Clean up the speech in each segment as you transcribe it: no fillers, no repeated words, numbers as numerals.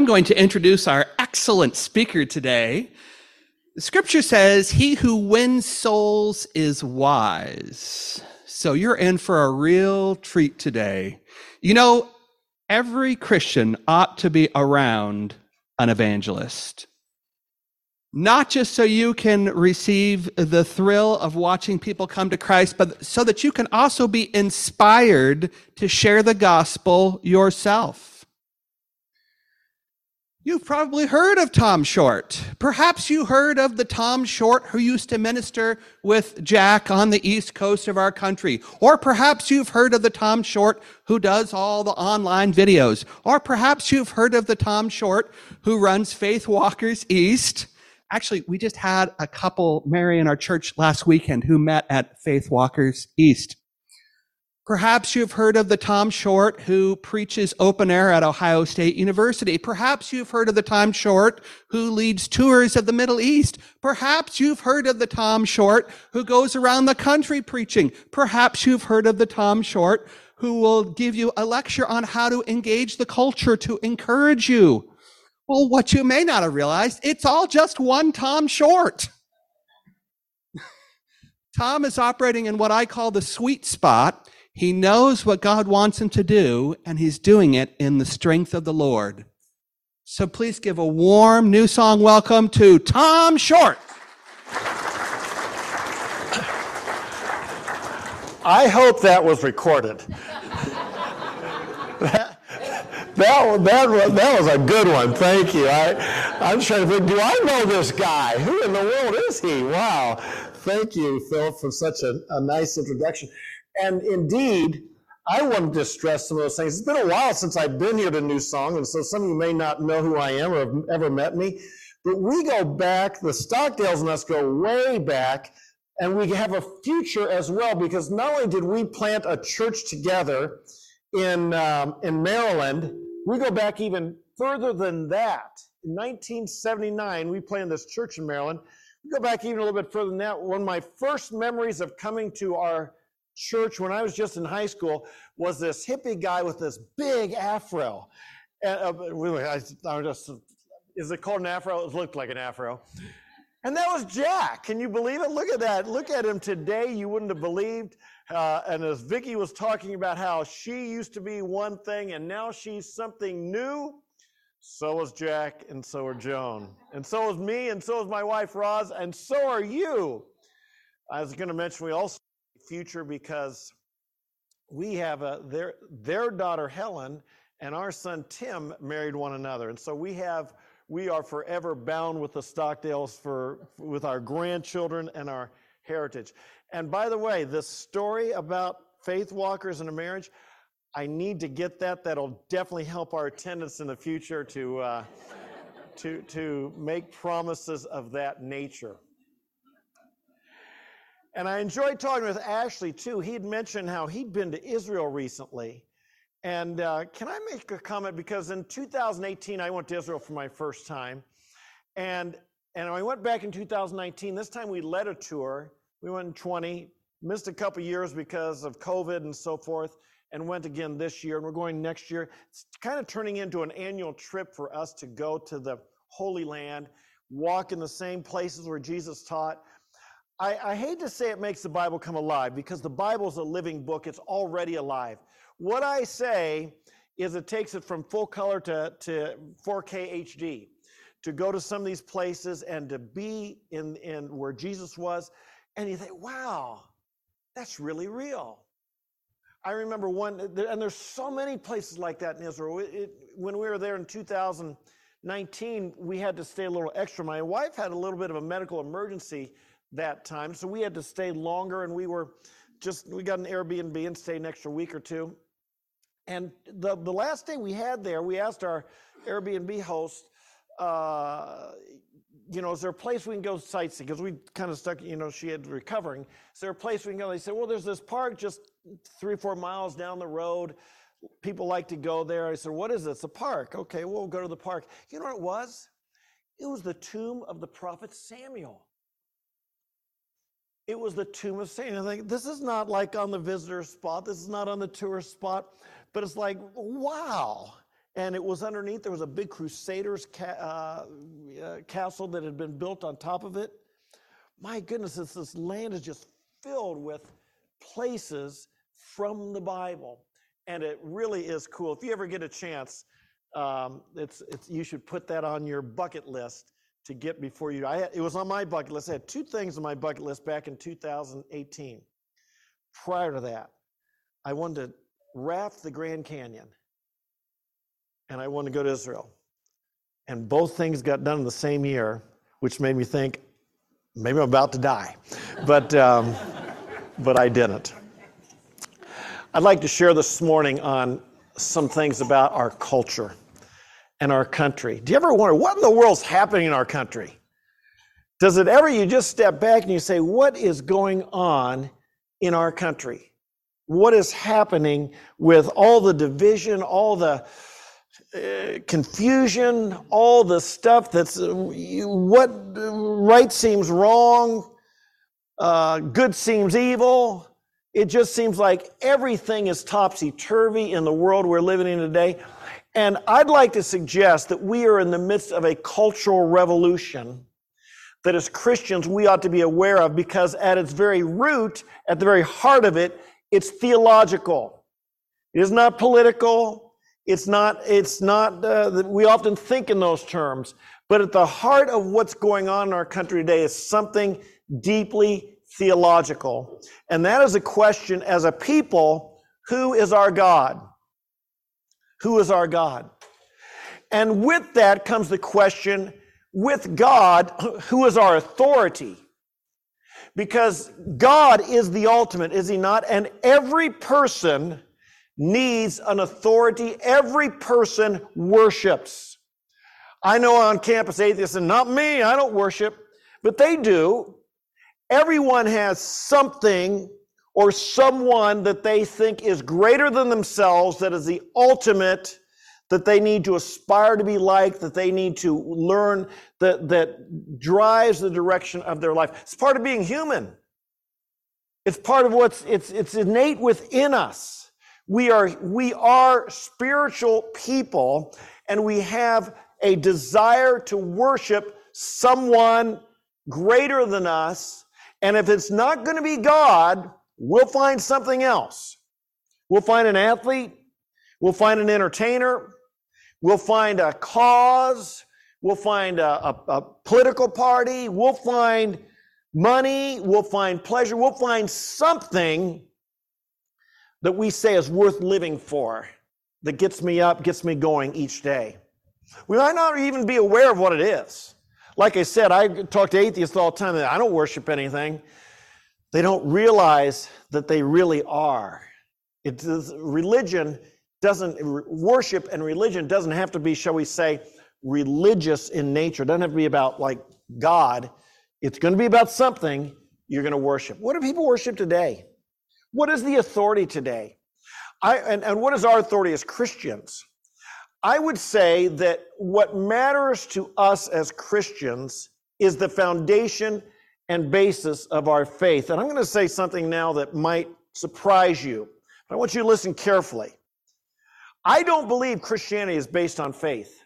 I'm going to introduce our excellent speaker today. The scripture says, he who wins souls is wise. So you're in for a real treat today. You know, every Christian ought to be around an evangelist. Not just so you can receive the thrill of watching people come to Christ, but so that you can also be inspired to share the gospel yourself. You've probably heard of Tom Short. Perhaps you heard of the Tom Short who used to minister with Jack on the east coast of our country. Or perhaps you've heard of the Tom Short who does all the online videos. Or perhaps you've heard of the Tom Short who runs Faith Walkers East. Actually, we just had a couple marry in our church last weekend who met at Faith Walkers East. Perhaps you've heard of the Tom Short who preaches open air at Ohio State University. Perhaps you've heard of the Tom Short who leads tours of the Middle East. Perhaps you've heard of the Tom Short who goes around the country preaching. Perhaps you've heard of the Tom Short who will give you a lecture on how to engage the culture to encourage you. Well, what you may not have realized, it's all just one Tom Short. Tom is operating in what I call the sweet spot. He knows what God wants him to do, and he's doing it in the strength of the Lord. So please give a warm new song welcome to Tom Short. I hope that was recorded. That was a good one. Thank you. I'm trying to think, do I know this guy? Who in the world is he? Wow. Thank you, Phil, for such a nice introduction. And indeed, I wanted to stress some of those things. It's been a while since I've been here to New Song, and so some of you may not know who I am or have ever met me. But we go back, the Stockdales and us go way back, and we have a future as well, because not only did we plant a church together in Maryland, we go back even further than that. In 1979, we planted this church in Maryland. We go back even a little bit further than that. One of my first memories of coming to our church when I was just in high school was this hippie guy with this big afro. And is it called an afro? It looked like an afro. And that was Jack. Can you believe it? Look at that. Look at him today. You wouldn't have believed. And as Vicki was talking about how she used to be one thing and now she's something new, so was Jack, and so are Joan. And so is me, and so is my wife, Roz, and so are you. I was going to mention we also future because we have their daughter Helen and our son Tim married one another, and so we are forever bound with the Stockdales with our grandchildren and our heritage. And by the way, this story about faith walkers and a marriage, I need to get that. That'll definitely help our attendance in the future to make promises of that nature. And I enjoyed talking with Ashley, too. He'd mentioned how he'd been to Israel recently. And can I make a comment? Because in 2018, I went to Israel for my first time. And I went back in 2019. This time we led a tour. We went in 20, missed a couple years because of COVID and so forth, and went again this year. And we're going next year. It's kind of turning into an annual trip for us to go to the Holy Land, walk in the same places where Jesus taught. I hate to say it makes the Bible come alive, because the Bible is a living book. It's already alive. What I say is it takes it from full color to 4K HD, to go to some of these places and to be in where Jesus was. And you think, wow, that's really real. I remember one, and there's so many places like that in Israel. When we were there in 2019, we had to stay a little extra. My wife had a little bit of a medical emergency that time, so we had to stay longer, and we got an Airbnb and stayed an extra week or two. And the last day we had there, we asked our Airbnb host, is there a place we can go sightseeing? Because we kind of stuck, she had recovering. Is there a place we can go? They said, well, there's this park just 3 or 4 miles down the road. People like to go there. I said, what is it? It's a park. Okay, we'll go to the park. You know what it was? It was the tomb of the prophet Samuel. It was the tomb of Samuel. I think this is not like on the visitor spot. This is not on the tourist spot. But it's like, wow. And it was underneath, there was a big Crusaders castle that had been built on top of it. My goodness, this land is just filled with places from the Bible. And it really is cool. If you ever get a chance, you should put that on your bucket list to get before you. It was on my bucket list. I had 2 things on my bucket list back in 2018. Prior to that, I wanted to raft the Grand Canyon, and I wanted to go to Israel. And both things got done in the same year, which made me think, maybe I'm about to die. But I didn't. I'd like to share this morning on some things about our culture and our country. Do you ever wonder what in the world's happening in our country? Does it ever, you just step back and you say, what is going on in our country? What is happening with all the division, all the confusion, all the stuff that's, what right seems wrong, good seems evil. It just seems like everything is topsy-turvy in the world we're living in today. And I'd like to suggest that we are in the midst of a cultural revolution that as Christians we ought to be aware of, because at its very root, at the very heart of it, it's theological. It is not political. It's not we often think in those terms. But at the heart of what's going on in our country today is something deeply theological. And that is a question as a people, who is our God? Who is our God? And with that comes the question, with God, who is our authority? Because God is the ultimate, is he not? And every person needs an authority. Every person worships. I know on campus atheists, and not me, I don't worship, but they do. Everyone has something or someone that they think is greater than themselves, that is the ultimate, that they need to aspire to be like, that they need to learn, that drives the direction of their life. It's part of being human. It's part of it's innate within us. We are spiritual people, and we have a desire to worship someone greater than us. And if it's not going to be God, we'll find something else. We'll find an athlete. We'll find an entertainer. We'll find a cause. We'll find a political party. We'll find money. We'll find pleasure. We'll find something that we say is worth living for, that gets me up, gets me going each day. We might not even be aware of what it is. Like I said, I talk to atheists all the time that I don't worship anything. They don't realize that they really are. Worship and religion doesn't have to be, shall we say, religious in nature. It doesn't have to be about like God. It's going to be about something you're going to worship. What do people worship today? What is the authority today? And what is our authority as Christians? I would say that what matters to us as Christians is the foundation and basis of our faith. And I'm going to say something now that might surprise you, but I want you to listen carefully. I don't believe Christianity is based on faith.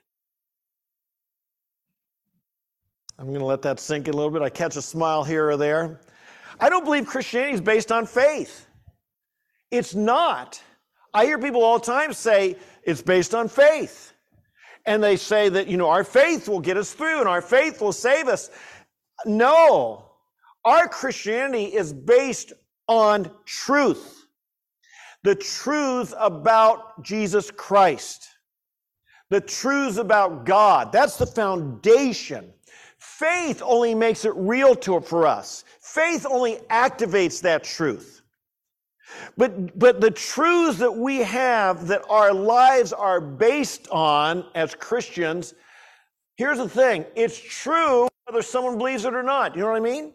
I'm going to let that sink in a little bit. I catch a smile here or there. I don't believe Christianity is based on faith. It's not. I hear people all the time say it's based on faith. And they say that, our faith will get us through and our faith will save us. No. Our Christianity is based on truth. The truths about Jesus Christ. The truths about God. That's the foundation. Faith only makes it real for us. Faith only activates that truth. But the truths that we have, that our lives are based on as Christians, here's the thing. It's true whether someone believes it or not. You know what I mean?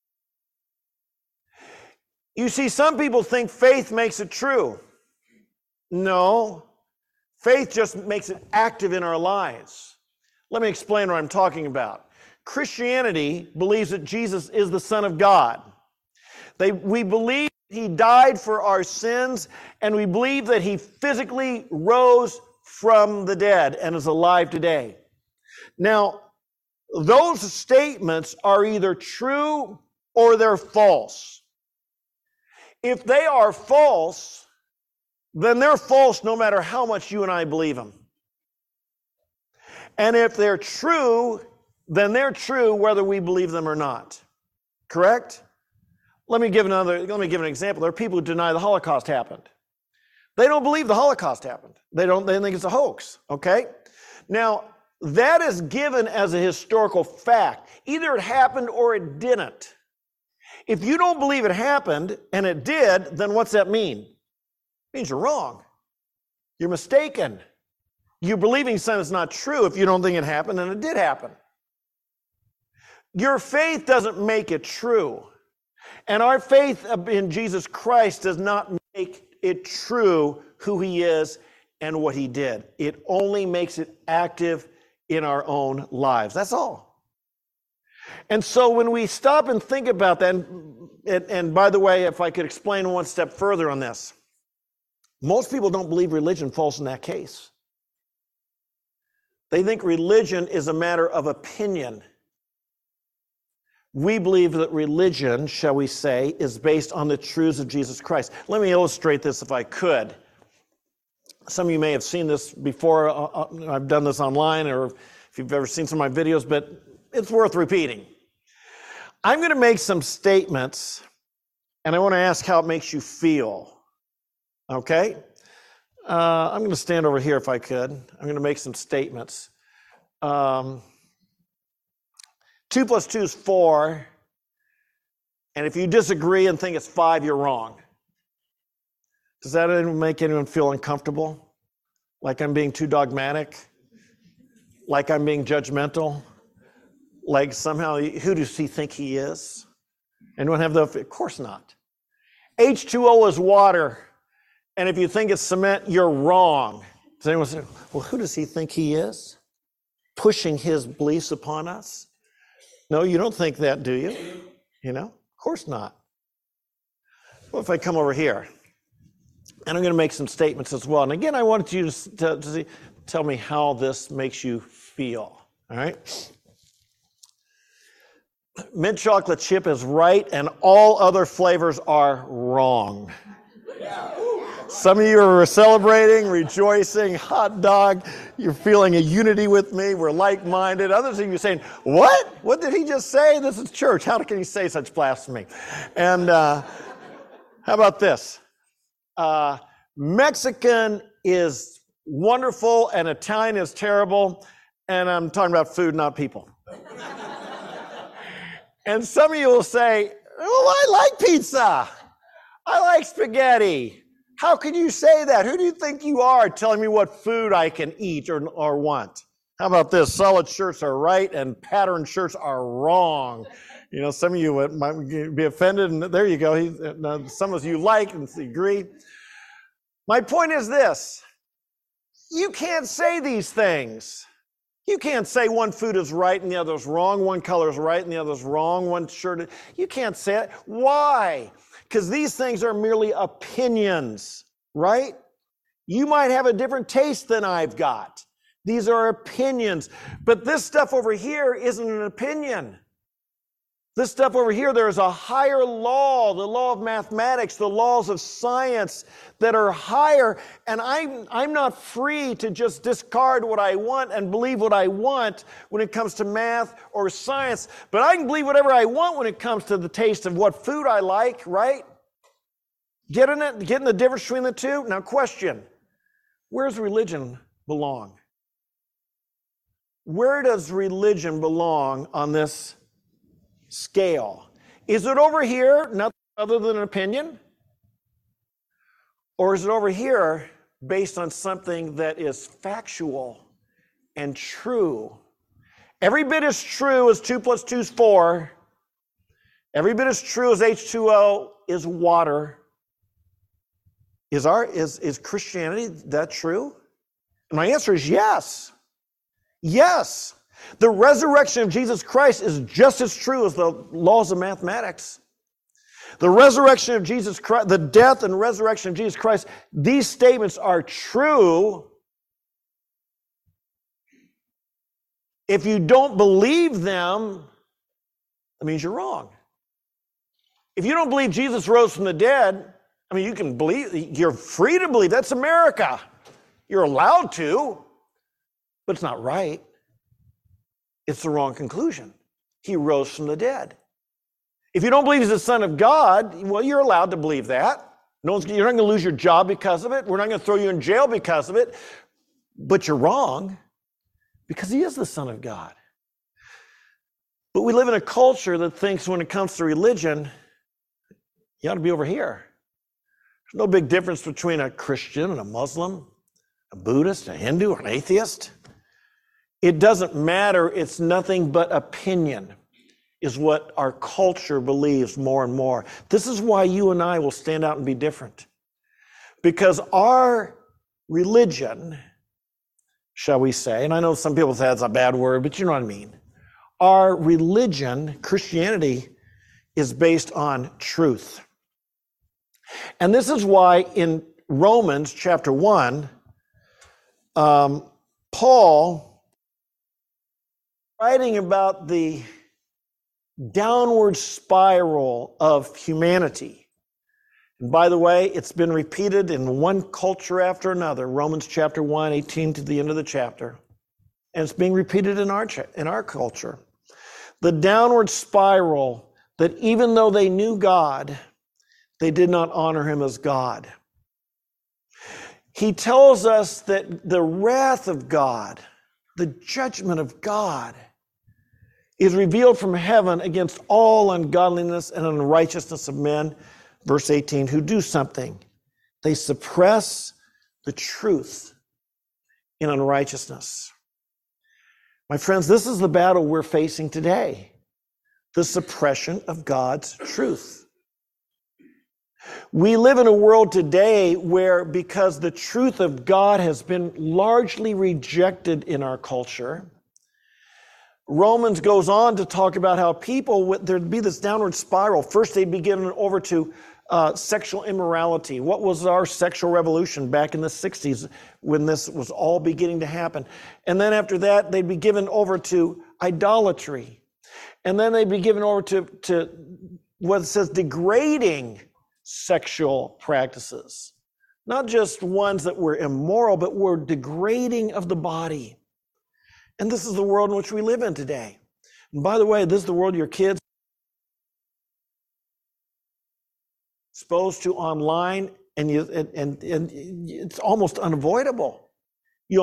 You see, some people think faith makes it true. No. Faith just makes it active in our lives. Let me explain what I'm talking about. Christianity believes that Jesus is the Son of God. We believe he died for our sins, and we believe that he physically rose from the dead and is alive today. Now, those statements are either true or they're false. If they are false, then they're false no matter how much you and I believe them. And if they're true, then they're true whether we believe them or not. Correct? Let me give an example. There are people who deny the Holocaust happened. They don't believe the Holocaust happened. They think it's a hoax, okay? Now, that is given as a historical fact. Either it happened or it didn't. If you don't believe it happened and it did, then what's that mean? It means you're wrong. You're mistaken. You're believing something that's not true if you don't think it happened and it did happen. Your faith doesn't make it true. And our faith in Jesus Christ does not make it true who he is and what he did. It only makes it active in our own lives. That's all. And so when we stop and think about that, and by the way, if I could explain one step further on this, most people don't believe religion falls in that case. They think religion is a matter of opinion. We believe that religion, shall we say, is based on the truths of Jesus Christ. Let me illustrate this if I could. Some of you may have seen this before. I've done this online, or if you've ever seen some of my videos, but it's worth repeating. I'm going to make some statements, and I want to ask how it makes you feel. Okay? I'm going to stand over here if I could. I'm going to make some statements. 2 + 2 is 4. And if you disagree and think it's 5, you're wrong. Does that make anyone feel uncomfortable? Like I'm being too dogmatic? Like I'm being judgmental? Like somehow, who does he think he is? Anyone have the, of course not. H2O is water. And if you think it's cement, you're wrong. Does anyone say, well, who does he think he is? Pushing his beliefs upon us? No, you don't think that, do you? You know? Of course not. What if I come over here? And I'm going to make some statements as well. And again, I wanted you to tell me how this makes you feel. All right? Mint chocolate chip is right, and all other flavors are wrong. Some of you are celebrating, rejoicing, hot dog. You're feeling a unity with me. We're like-minded. Others of you are saying, what? What did he just say? This is church. How can he say such blasphemy? And how about this? Mexican is wonderful and Italian is terrible. And I'm talking about food, not people. And some of you will say, oh, I like pizza. I like spaghetti. How can you say that? Who do you think you are telling me what food I can eat or want? How about this? Solid shirts are right and patterned shirts are wrong. You know, some of you might be offended, and there you go. Some of you like and agree. My point is this. You can't say these things. You can't say one food is right and the other is wrong, one color is right and the other is wrong, one shirt. You can't say it. Why? Because these things are merely opinions, right? You might have a different taste than I've got. These are opinions. But this stuff over here isn't an opinion. This stuff over here, there's a higher law, the law of mathematics, the laws of science that are higher. And I'm not free to just discard what I want and believe what I want when it comes to math or science. But I can believe whatever I want when it comes to the taste of what food I like, right? Getting it? Getting the difference between the two? Now question, where does religion belong? Where does religion belong on this scale? Is it over here, nothing other than an opinion? Or is it over here based on something that is factual and true? Every bit as true as 2 + 2 is 4. Every bit as true as H2O is water. Is Christianity that true? And my answer is yes. Yes. The resurrection of Jesus Christ is just as true as the laws of mathematics. The resurrection of Jesus Christ, the death and resurrection of Jesus Christ, these statements are true If you don't believe them, that means you're wrong. If you don't believe Jesus rose from the dead, I mean, you can believe, you're free to believe. That's America. You're allowed to, but it's not right. It's the wrong conclusion. He rose from the dead. If you don't believe he's the Son of God, well, you're allowed to believe that. You're not going to lose your job because of it. We're not going to throw you in jail because of it. But you're wrong because he is the Son of God. But we live in a culture that thinks when it comes to religion, you ought to be over here. There's no big difference between a Christian and a Muslim, a Buddhist, a Hindu, or an atheist. It doesn't matter. It's nothing but opinion, is what our culture believes more and more. This is why you and I will stand out and be different. Because our religion, shall we say, and I know some people say that's a bad word, but you know what I mean. Our religion, Christianity, is based on truth. And this is why in Romans chapter 1, Paul, writing about the downward spiral of humanity. And by the way, it's been repeated in one culture after another, Romans chapter 1, 18 to the end of the chapter. And it's being repeated in our culture. The downward spiral that even though they knew God, they did not honor him as God. He tells us that the wrath of God, the judgment of God, is revealed from heaven against all ungodliness and unrighteousness of men, verse 18, who do something. They suppress the truth in unrighteousness. My friends, this is the battle we're facing today, the suppression of God's truth. We live in a world today where, because the truth of God has been largely rejected in our culture, Romans goes on to talk about how people, there'd be this downward spiral. First, they'd be given over to sexual immorality. What was our sexual revolution back in the 60s when this was all beginning to happen? And then after that, they'd be given over to idolatry. And then they'd be given over to what it says degrading sexual practices. Not just ones that were immoral, but were degrading of the body. And this is the world in which we live in today. And by the way, this is the world your kids are exposed to online, and it's almost unavoidable. They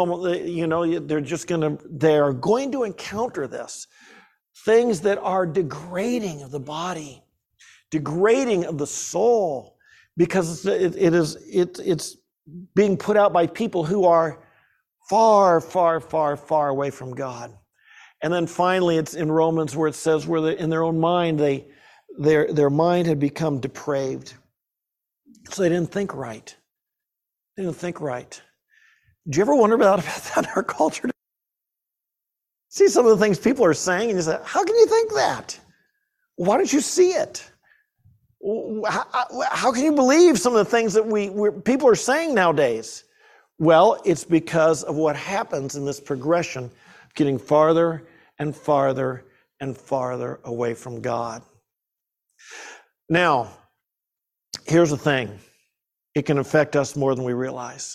are going to encounter this. Things that are degrading of the body, degrading of the soul, because it's being put out by people who are far, far, far, far away from God. And then finally, it's in Romans where it says, where in their own mind, their mind had become depraved. So they didn't think right. They didn't think right. Do you ever wonder about that in our culture? See some of the things people are saying, and you say, how can you think that? Why don't you see it? How can you believe some of the things that people are saying nowadays? Well, it's because of what happens in this progression, getting farther and farther and farther away from God. Now, here's the thing. It can affect us more than we realize.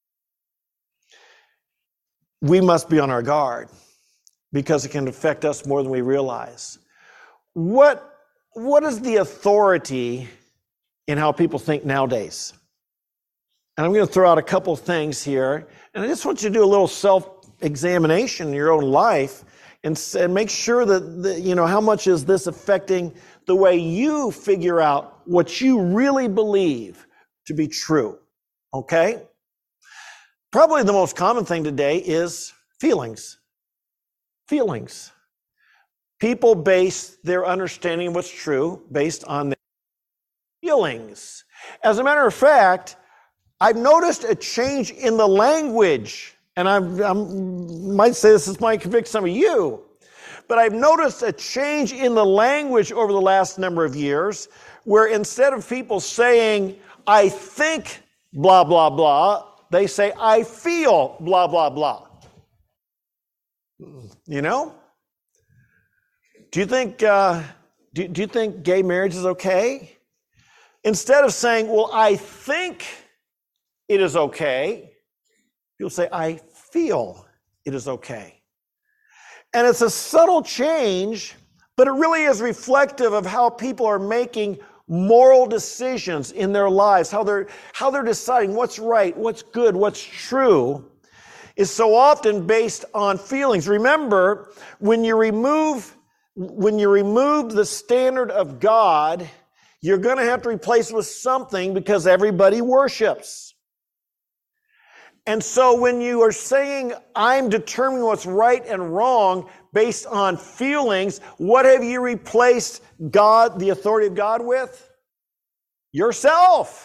We must be on our guard because it can affect us more than we realize. What is the authority in how people think nowadays? And I'm going to throw out a couple things here, and I just want you to do a little self-examination in your own life and make sure that how much is this affecting the way you figure out what you really believe to be true, okay? Probably the most common thing today is feelings. Feelings. People base their understanding of what's true based on their feelings. As a matter of fact, I've noticed a change in the language, and I might say this might convict some of you, but I've noticed a change in the language over the last number of years, where instead of people saying, I think blah, blah, blah, they say, I feel blah, blah, blah. You know? Do you think do you think gay marriage is okay? Instead of saying, well, I think it is okay, people say, I feel it is okay. And it's a subtle change, but it really is reflective of how people are making moral decisions in their lives, how they're deciding what's right, what's good, what's true, is so often based on feelings. Remember, when you remove the standard of God, you're going to have to replace it with something because everybody worships. And so when you are saying, I'm determining what's right and wrong based on feelings, what have you replaced God, the authority of God, with? Yourself.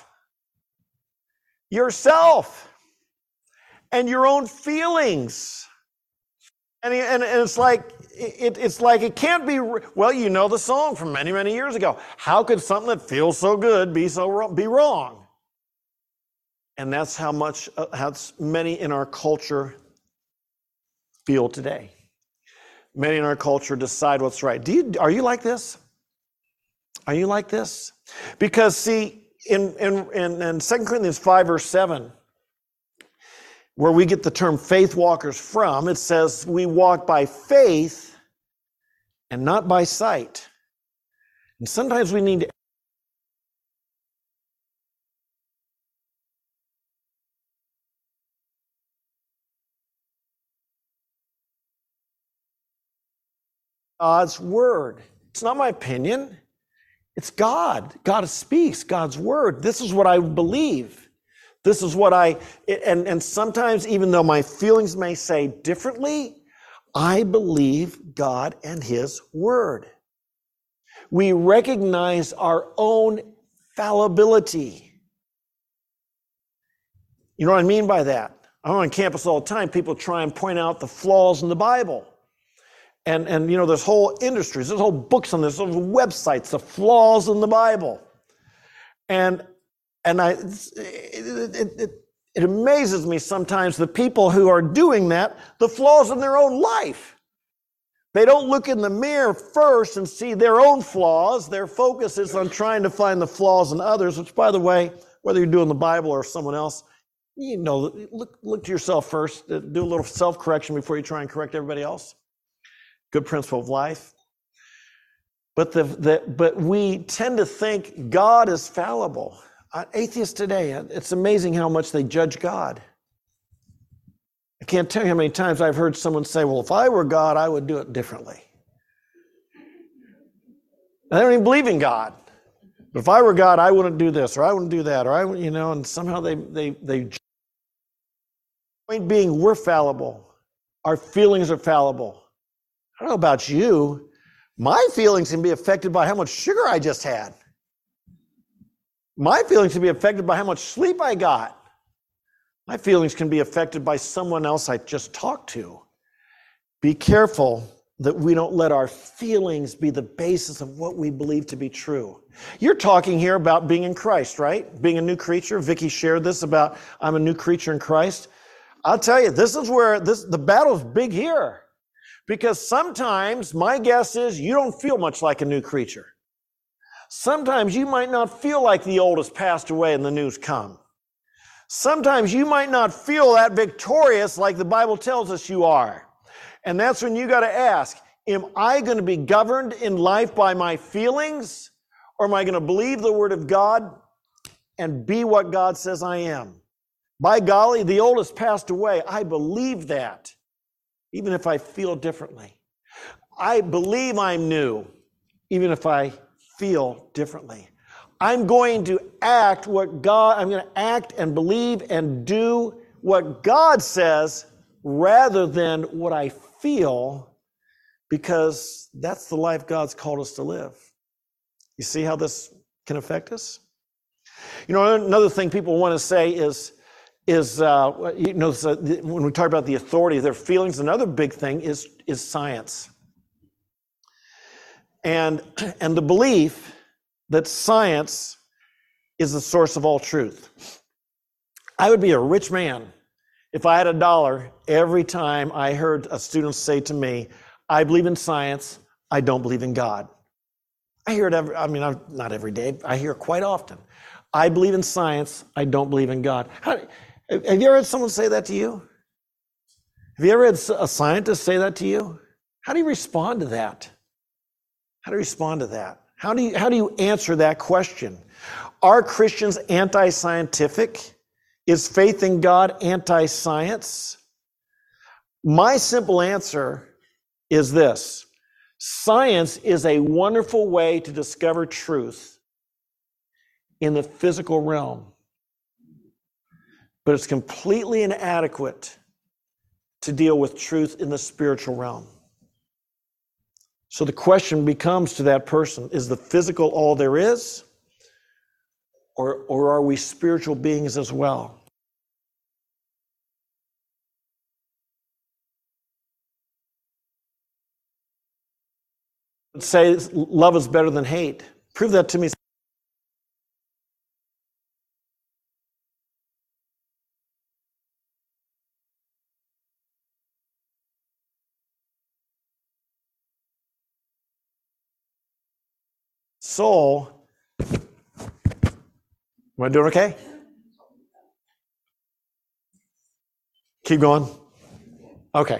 Yourself. And your own feelings. And it's like, it can't be, well, you know the song from many, many years ago. How could something that feels so good be wrong? And that's how many in our culture feel today. Many in our culture decide what's right. Are you like this? Are you like this? Because see, in 2 Corinthians 5 verse 7, where we get the term faith walkers from, it says we walk by faith and not by sight. And sometimes we need to God's word. It's not my opinion. It's God. God speaks God's word. This is what I believe. This is what and sometimes even though my feelings may say differently, I believe God and His word. We recognize our own fallibility. You know what I mean by that? I'm on campus all the time. People try and point out the flaws in the Bible. And you know, there's whole industries, there's whole books on this, there's websites, the flaws in the Bible. And it amazes me sometimes the people who are doing that, the flaws in their own life. They don't look in the mirror first and see their own flaws. Their focus is on trying to find the flaws in others, which, by the way, whether you're doing the Bible or someone else, you know, look to yourself first, do a little self-correction before you try and correct everybody else. Good principle of life. But we tend to think God is fallible. Atheists today, it's amazing how much they judge God. I can't tell you how many times I've heard someone say, well, if I were God, I would do it differently. Now, they don't even believe in God. But if I were God, I wouldn't do this, or I wouldn't do that, or I would, you know, and somehow they point being, we're fallible. Our feelings are fallible. I don't know about you. My feelings can be affected by how much sugar I just had. My feelings can be affected by how much sleep I got. My feelings can be affected by someone else I just talked to. Be careful that we don't let our feelings be the basis of what we believe to be true. You're talking here about being in Christ, right? Being a new creature. Vicki shared this about I'm a new creature in Christ. I'll tell you, this is where the battle's big here. Because sometimes, my guess is, you don't feel much like a new creature. Sometimes you might not feel like the old has passed away and the new's come. Sometimes you might not feel that victorious like the Bible tells us you are. And that's when you got to ask, am I going to be governed in life by my feelings? Or am I going to believe the Word of God and be what God says I am? By golly, the old has passed away. I believe that. Even if I feel differently. I believe I'm new, even if I feel differently. I'm going to act and believe and do what God says rather than what I feel, because that's the life God's called us to live. You see how this can affect us? You know, another thing people want to say is when we talk about the authority of their feelings, another big thing is science. And the belief that science is the source of all truth. I would be a rich man If I had $1, every time I heard a student say to me, I believe in science, I don't believe in God. I hear it not every day. I hear it quite often. I believe in science, I don't believe in God. Have you ever had someone say that to you? Have you ever had a scientist say that to you? How do you respond to that? How do you respond to that? How do you answer that question? Are Christians anti-scientific? Is faith in God anti-science? My simple answer is this. Science is a wonderful way to discover truth in the physical realm, but it's completely inadequate to deal with truth in the spiritual realm. So the question becomes to that person, is the physical all there is? Or are we spiritual beings as well? Say love is better than hate. Prove that to me. Soul, am I doing okay? Keep going. Okay.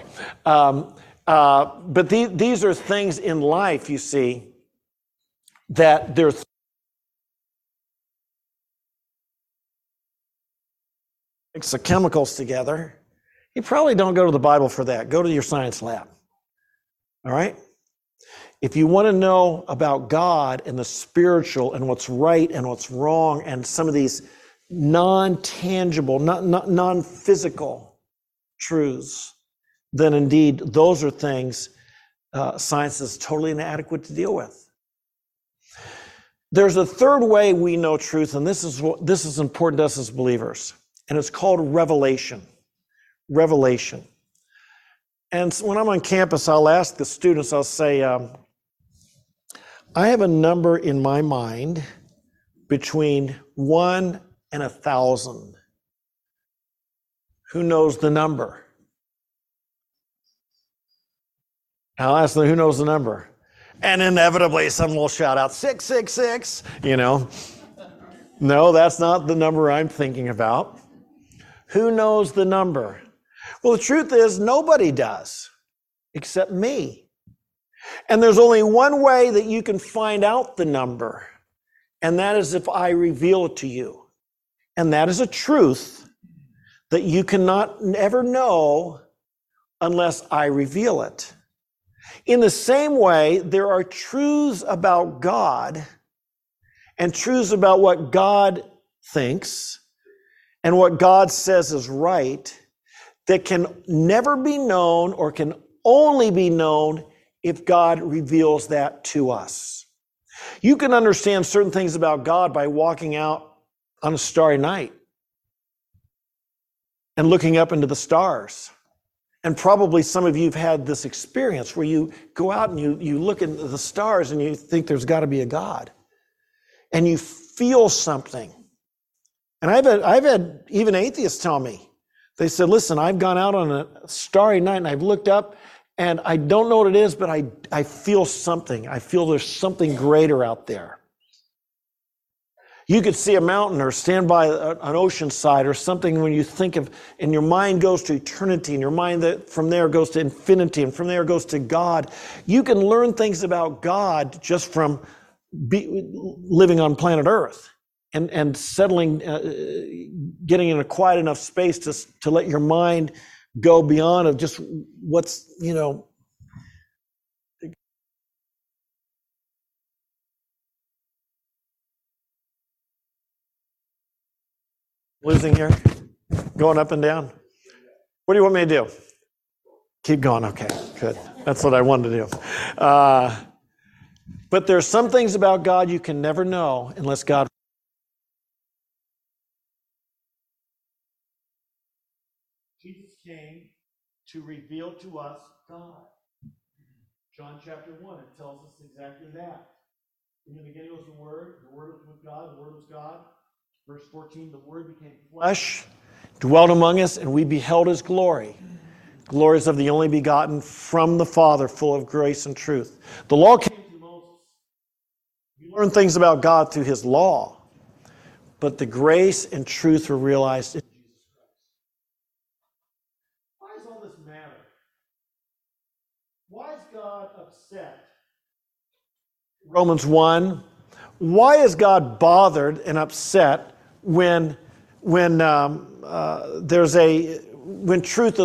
But these are things in life, you see, that there's mix the chemicals together. You probably don't go to the Bible for that. Go to your science lab. All right? If you want to know about God and the spiritual and what's right and what's wrong and some of these non-tangible, non-physical truths, then indeed those are things science is totally inadequate to deal with. There's a third way we know truth, and this is important to us as believers, and it's called revelation. Revelation. And when I'm on campus, I'll ask the students, I'll say, I have a number in my mind between 1 and 1,000. Who knows the number? I'll ask them, who knows the number? And inevitably, someone will shout out, 666, No, that's not the number I'm thinking about. Who knows the number? Well, the truth is, nobody does, except me. And there's only one way that you can find out the number, and that is if I reveal it to you. And that is a truth that you cannot ever know unless I reveal it. In the same way, there are truths about God and truths about what God thinks and what God says is right that can never be known or can only be known if God reveals that to us. You can understand certain things about God by walking out on a starry night and looking up into the stars. And probably some of you have had this experience where you go out and you look at the stars and you think there's got to be a God. And you feel something. And I've had even atheists tell me, they said, listen, I've gone out on a starry night and I've looked up and I don't know what it is, but I feel something. I feel there's something greater out there. You could see a mountain or stand by an ocean side or something when you think of, and your mind goes to eternity, and your mind that from there goes to infinity, and from there goes to God. You can learn things about God just from living on planet Earth and settling, getting in a quiet enough space to let your mind go beyond of just what's, losing here, going up and down. What do you want me to do? Keep going. Okay, good. That's what I wanted to do. But there's some things about God you can never know unless God. Jesus came to reveal to us God. John chapter 1, it tells us exactly that. In the beginning was the Word was with God, the Word was God. Verse 14, the Word became flesh, dwelt among us, and we beheld his glory. Glories of the only begotten from the Father, full of grace and truth. The law came through Moses. You learn things about God through his law, but the grace and truth were realized in Jesus Christ. Why does all this matter? Why is God upset? Romans 1. Why is God bothered and upset when truth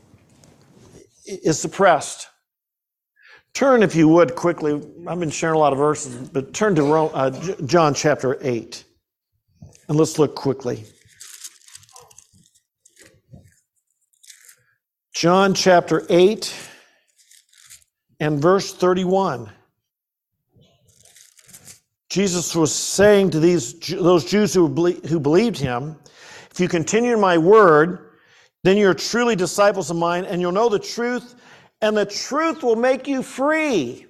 is suppressed? Turn, if you would, quickly. I've been sharing a lot of verses, but turn to John chapter 8. And let's look quickly. John chapter 8 and verse 31. Jesus was saying to those Jews who believed him, if you continue in my word, then you're truly disciples of mine, and you'll know the truth, and the truth will make you free.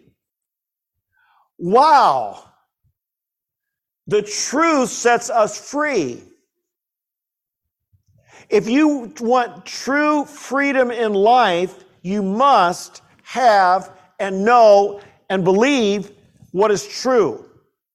Wow. The truth sets us free. If you want true freedom in life, you must have and know and believe what is true.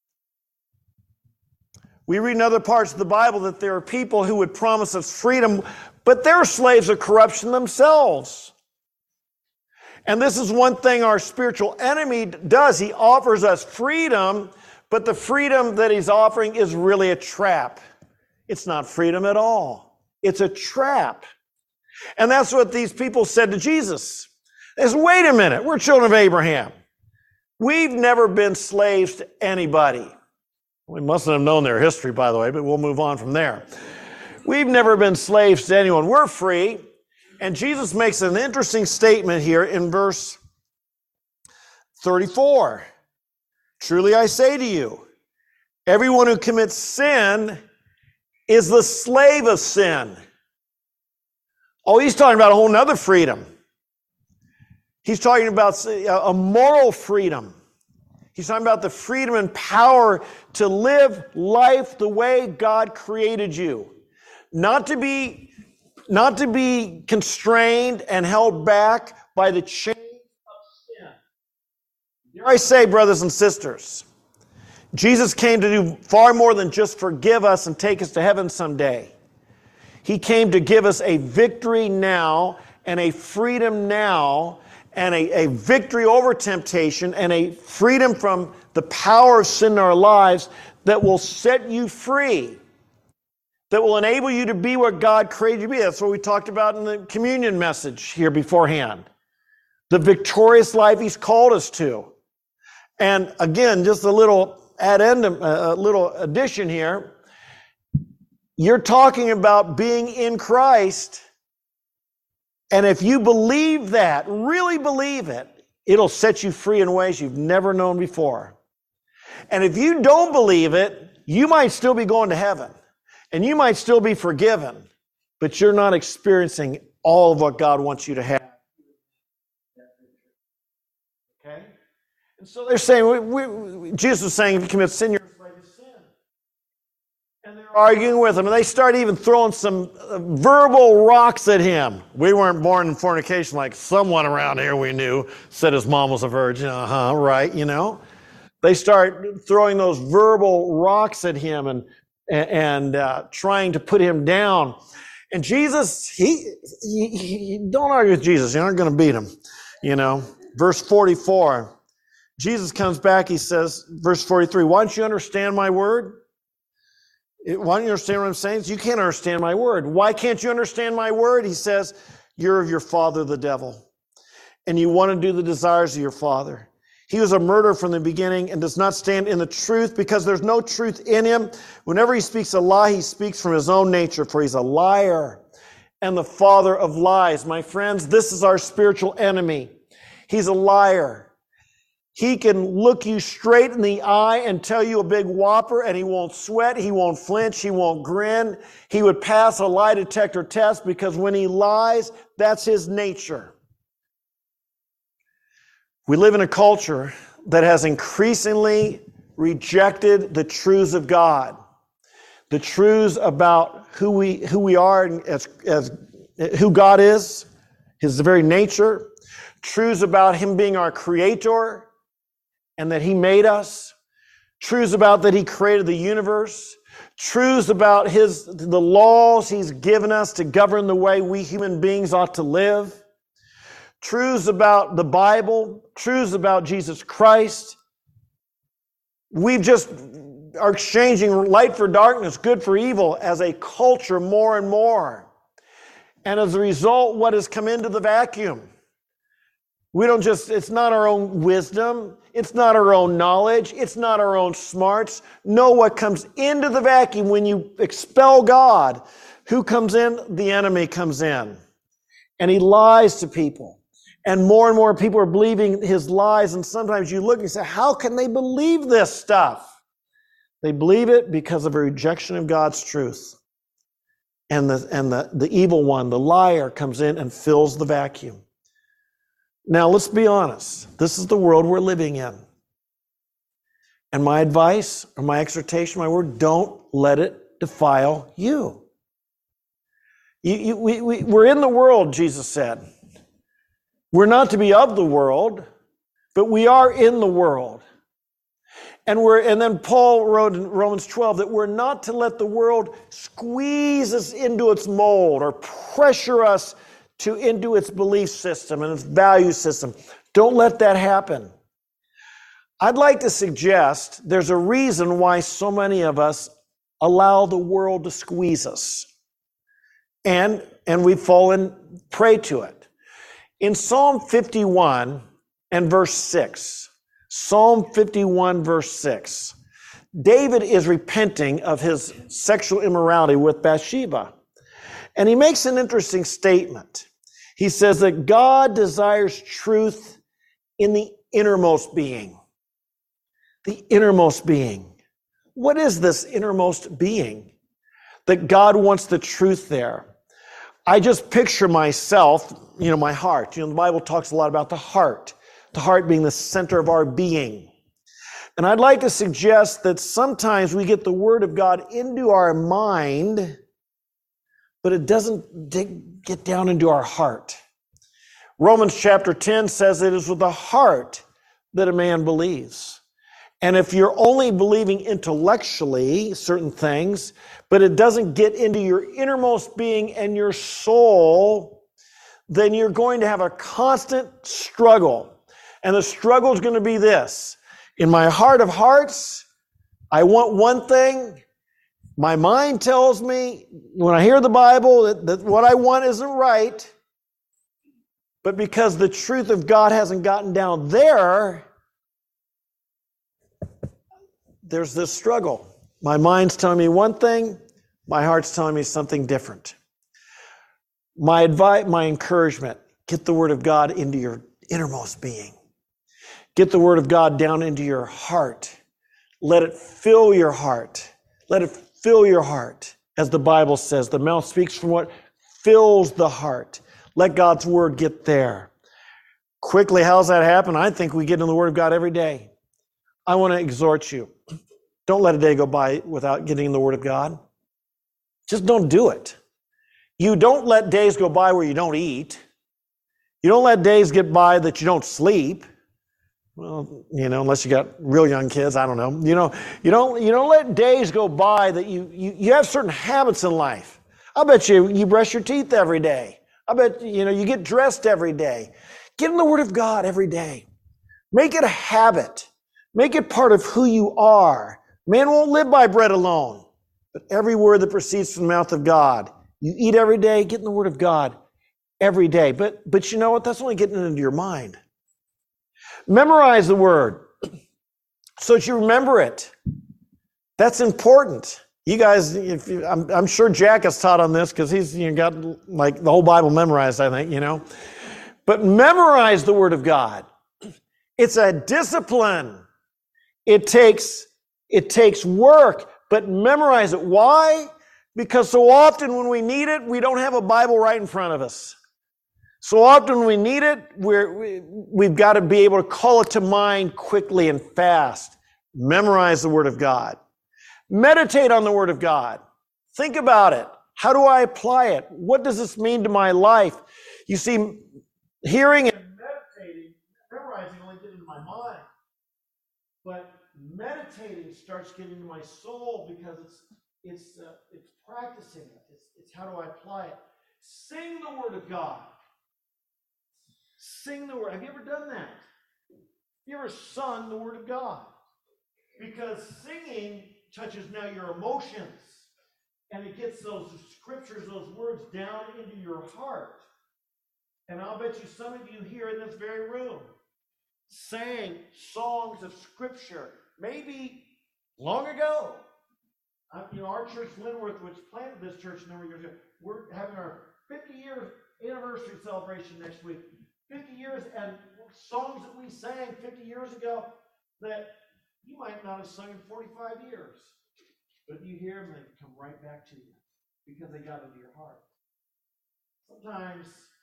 We read in other parts of the Bible that there are people who would promise us freedom, but they're slaves of corruption themselves. And this is one thing our spiritual enemy does. He offers us freedom, but the freedom that he's offering is really a trap. It's not freedom at all. It's a trap. And that's what these people said to Jesus. They said, wait a minute, we're children of Abraham. We've never been slaves to anybody. We mustn't have known their history, by the way, but we'll move on from there. We've never been slaves to anyone. We're free. And Jesus makes an interesting statement here in verse 34. Truly I say to you, everyone who commits sin is the slave of sin. Oh, he's talking about a whole nother freedom. He's talking about a moral freedom. He's talking about the freedom and power to live life the way God created you. Not to be constrained and held back by the chains of sin. Dare I say, brothers and sisters, Jesus came to do far more than just forgive us and take us to heaven someday. He came to give us a victory now and a freedom now and a victory over temptation and a freedom from the power of sin in our lives that will set you free, that will enable you to be what God created you to be. That's what we talked about in the communion message here beforehand. The victorious life he's called us to. And again, just a little addendum, a little addition here. You're talking about being in Christ. And if you believe that, really believe it, it'll set you free in ways you've never known before. And if you don't believe it, you might still be going to heaven. And you might still be forgiven. But you're not experiencing all of what God wants you to have. Okay? And so they're saying, Jesus was saying, if you commit sin, you're a slave to sin. And they're arguing with him. And they start even throwing some verbal rocks at him. We weren't born in fornication like someone around here we knew said his mom was a virgin. Right, you know. They start throwing those verbal rocks at him and trying to put him down. And Jesus, he don't argue with Jesus. You aren't going to beat him, you know. Verse 44, Jesus comes back. He says, verse 43, why don't you understand my word? Why don't you understand what I'm saying? You can't understand my word. Why can't you understand my word? He says, you're of your father, the devil, and you want to do the desires of your father. He was a murderer from the beginning and does not stand in the truth because there's no truth in him. Whenever he speaks a lie, he speaks from his own nature, for he's a liar and the father of lies. My friends, this is our spiritual enemy. He's a liar. He can look you straight in the eye and tell you a big whopper, and he won't sweat, he won't flinch, he won't grin. He would pass a lie detector test because when he lies, that's his nature. We live in a culture that has increasingly rejected the truths of God, the truths about who we are and as who God is, his very nature, truths about him being our creator and that he made us, truths about that he created the universe, truths about the laws he's given us to govern the way we human beings ought to live, truths about the Bible, truths about Jesus Christ. We just are exchanging light for darkness, good for evil as a culture more and more. And as a result, what has come into the vacuum? It's not our own wisdom. It's not our own knowledge. It's not our own smarts. No, what comes into the vacuum when you expel God, who comes in? The enemy comes in. And he lies to people. And more people are believing his lies. And sometimes you look and say, how can they believe this stuff? They believe it because of a rejection of God's truth. And the evil one, the liar, comes in and fills the vacuum. Now, let's be honest. This is the world we're living in. And my advice, or my exhortation, my word, don't let it defile you. We're in the world, Jesus said. We're not to be of the world, but we are in the world. And then Paul wrote in Romans 12 that we're not to let the world squeeze us into its mold or pressure us into its belief system and its value system. Don't let that happen. I'd like to suggest there's a reason why so many of us allow the world to squeeze us. And we've fallen prey to it. In Psalm 51 and verse 6, Psalm 51 verse 6, David is repenting of his sexual immorality with Bathsheba. And he makes an interesting statement. He says that God desires truth in the innermost being. The innermost being. What is this innermost being? That God wants the truth there. I just picture myself, my heart. The Bible talks a lot about the heart being the center of our being. And I'd like to suggest that sometimes we get the Word of God into our mind, but it doesn't get down into our heart. Romans chapter 10 says it is with the heart that a man believes. And if you're only believing intellectually certain things, but it doesn't get into your innermost being and your soul, then you're going to have a constant struggle. And the struggle is going to be this. In my heart of hearts, I want one thing. My mind tells me, when I hear the Bible, that what I want isn't right. But because the truth of God hasn't gotten down there, there's this struggle. My mind's telling me one thing, my heart's telling me something different. My advice, my encouragement, get the Word of God into your innermost being. Get the Word of God down into your heart. Let it fill your heart. Let it fill your heart. As the Bible says, the mouth speaks from what fills the heart. Let God's Word get there. Quickly, how does that happen? I think we get in the Word of God every day. I want to exhort you. Don't let a day go by without getting in the Word of God. Just don't do it. You don't let days go by where you don't eat. You don't let days get by that you don't sleep. Well, unless you got real young kids, I don't know. You don't let days go by that you have certain habits in life. I bet you brush your teeth every day. I bet you get dressed every day. Get in the Word of God every day. Make it a habit. Make it part of who you are. Man won't live by bread alone, but every word that proceeds from the mouth of God. You eat every day, get in the Word of God every day. But you know what? That's only getting it into your mind. Memorize the Word so that you remember it. That's important. You guys, I'm sure Jack has taught on this because he's got like the whole Bible memorized, I think, But memorize the Word of God. It's a discipline. It takes work, but memorize it. Why? Because so often when we need it, we don't have a Bible right in front of us. So often when we need it, we've got to be able to call it to mind quickly and fast. Memorize the Word of God. Meditate on the Word of God. Think about it. How do I apply it? What does this mean to my life? You see, hearing and meditating, memorizing only get into my mind, but meditating starts getting into my soul because it's practicing it. It's how do I apply it? Sing the Word of God. Sing the Word. Have you ever done that? Have you ever sung the Word of God? Because singing touches now your emotions, and it gets those scriptures, those words down into your heart. And I'll bet you some of you here in this very room sang songs of scripture, maybe long ago. Our church, Linworth, which planted this church a number of years ago, we're having our 50-year anniversary celebration next week. 50 years, and songs that we sang 50 years ago that you might not have sung in 45 years. But you hear them, they come right back to you because they got into your heart. Sometimes,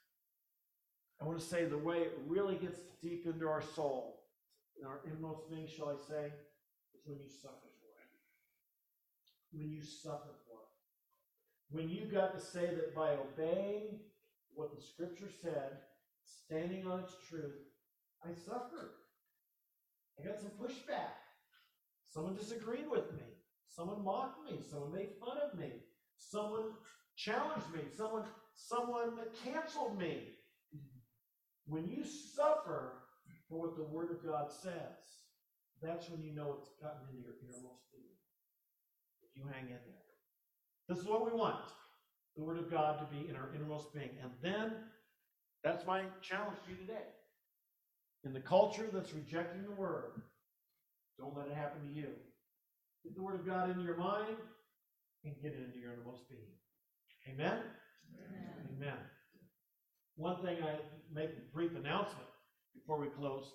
I want to say the way it really gets deep into our soul, in our inmost being, shall I say, is when you suffer for it. When you suffer for it. When you got to say that by obeying what the Scripture said, standing on its truth, I suffered. I got some pushback. Someone disagreed with me. Someone mocked me. Someone made fun of me. Someone challenged me. Someone canceled me. When you suffer for what the Word of God says, that's when you know it's gotten into your innermost being. If you hang in there. This is what we want. The Word of God to be in our innermost being. And then, that's my challenge to you today. In the culture that's rejecting the Word, don't let it happen to you. Get the Word of God into your mind and get it into your innermost being. Amen? Amen. Amen. One thing I make a brief announcement before we close.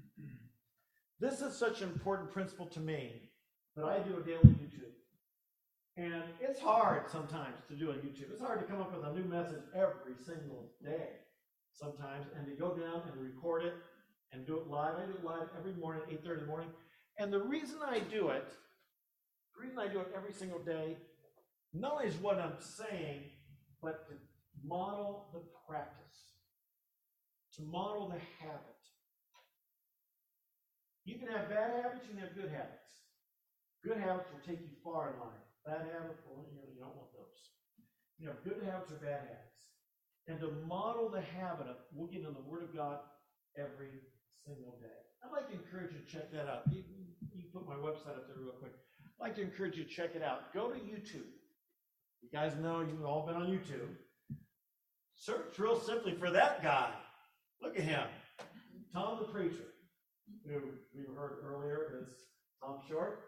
This is such an important principle to me that I do a daily YouTube. And it's hard sometimes to do a YouTube. It's hard to come up with a new message every single day sometimes, and to go down and record it and do it live. I do it live every morning at 8:30 in the morning. And the reason I do it every single day, not only is what I'm saying, but to model the practice, to model the habit. You can have bad habits, you can have good habits. Good habits will take you far in life. Bad habits, well, you don't want those. You have good habits or bad habits. And to model the habit of, we'll get in the Word of God every single day. I'd like to encourage you to check that out. You put my website up there real quick. I'd like to encourage you to check it out. Go to YouTube. You guys know you've all been on YouTube. Search real simply for that guy. Look at him. Tom the Preacher, who we heard earlier is Tom Short.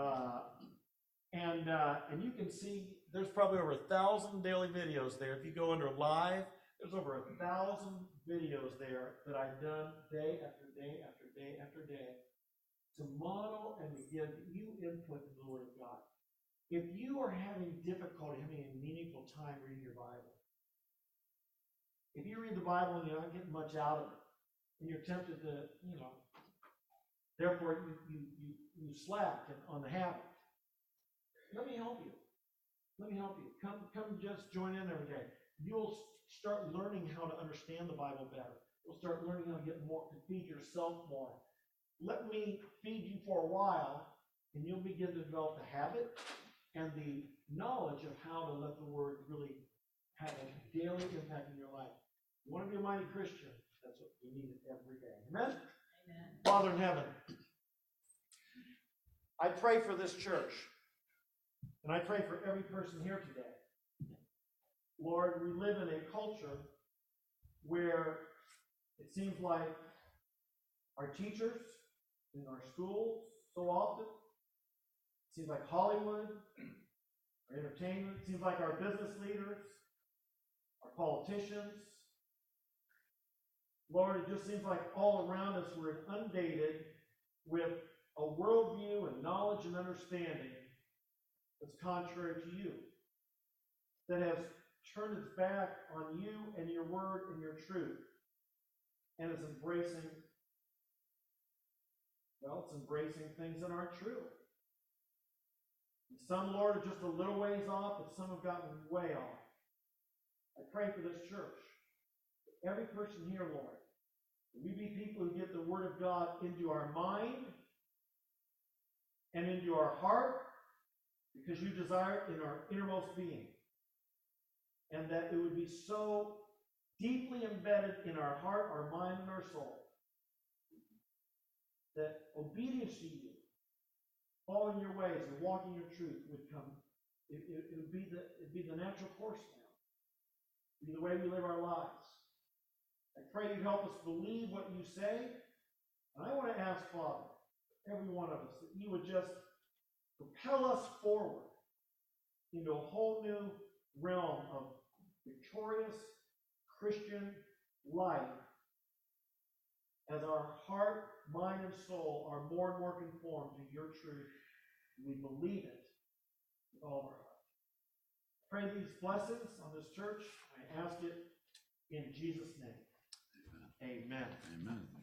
And you can see there's probably over 1,000 daily videos there. If you go under live, there's over 1,000 videos there that I've done day after day after day after day to model and to give you input in the Word of God. If you are having difficulty having a meaningful time reading your Bible, if you read the Bible and you're not getting much out of it, and you're tempted to, therefore you slack on the habit, let me help you. Let me help you. Come just join in every day. You'll start learning how to understand the Bible better. You'll start learning how to get more, to feed yourself more. Let me feed you for a while, and you'll begin to develop the habit and the knowledge of how to let the Word really have a daily impact in your life. You want to be a mighty Christian? That's what we need every day. Amen? Amen. Father in heaven, I pray for this church. And I pray for every person here today. Lord, we live in a culture where it seems like our teachers in our schools so often, it seems like Hollywood, our entertainment, it seems like our business leaders, our politicians. Lord, it just seems like all around us we're inundated with a worldview and knowledge and understanding that's contrary to you, that has turned its back on you and your word and your truth, and is embracing things that aren't true. Some, Lord, are just a little ways off, and some have gotten way off. I pray for this church. Every person here, Lord, we be people who get the Word of God into our mind and into our heart, because you desire it in our innermost being. And that it would be so deeply embedded in our heart, our mind, and our soul, that obedience to you, following your ways and walking your truth would come. It would be the natural course now. It would be the way we live our lives. I pray you help us believe what you say. And I want to ask, Father, every one of us, that you would just propel us forward into a whole new realm of victorious Christian life as our heart, mind, and soul are more and more conformed to your truth. We believe it with all of our heart. Pray these blessings on this church. I ask it in Jesus' name. Amen. Amen.